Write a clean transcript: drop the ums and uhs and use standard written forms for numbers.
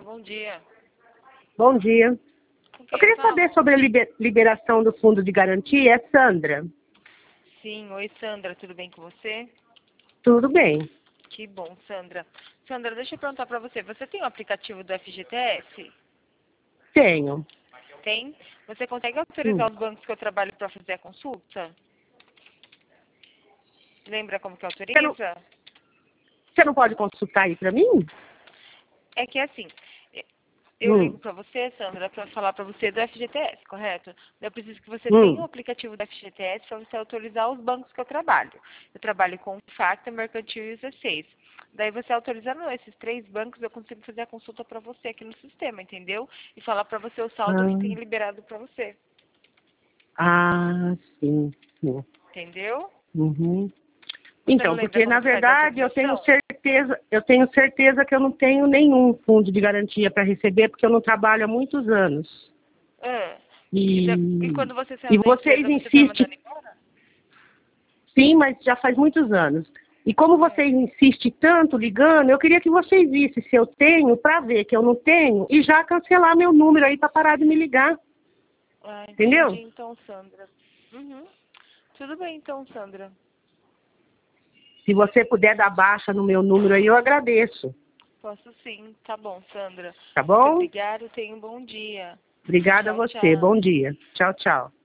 bom dia. Bom dia. Com Eu quem queria falo? saber sobre a liberação do fundo de garantia. É Sandra. Sim, oi Sandra, tudo bem com você? Tudo bem. Que bom, Sandra. Sandra, deixa eu perguntar pra você, você tem o aplicativo do FGTS? Tenho. Tem? Você consegue autorizar Sim. os bancos que eu trabalho para fazer a consulta? Lembra como que autoriza? Você não pode consultar aí para mim? É que assim, eu Hum. ligo para você, Sandra, para falar para você do FGTS, correto? Eu preciso que você tenha o Hum. aplicativo do FGTS para você autorizar os bancos que eu trabalho. Eu trabalho com Facta, Mercantil e 16. Daí você autorizando esses 3 bancos, eu consigo fazer a consulta para você aqui no sistema, entendeu? E falar para você o saldo que tem liberado para você, Sim. Sim. entendeu? Uhum. Você não Então, lembra porque na como que faz a verdade autorização? eu tenho certeza que eu não tenho nenhum fundo de garantia para receber, porque eu não trabalho há muitos anos. Ah, e E, quando você e saiu da vocês empresa, você está insistem, mandando embora? sim, mas já faz muitos anos. E como vocês insistem tanto ligando, eu queria que vocês vissem se eu tenho, para ver que eu não tenho, e já cancelar meu número aí para parar de me ligar. Ah, entendi Entendeu? então, Sandra. Uhum. Tudo bem então, Sandra. Se você puder dar baixa no meu número aí, eu agradeço. Posso sim. Tá bom, Sandra. Tá Muito bom? obrigada. Tenha um bom dia. Obrigada a Tchau, você. tchau. Bom dia. Tchau, tchau.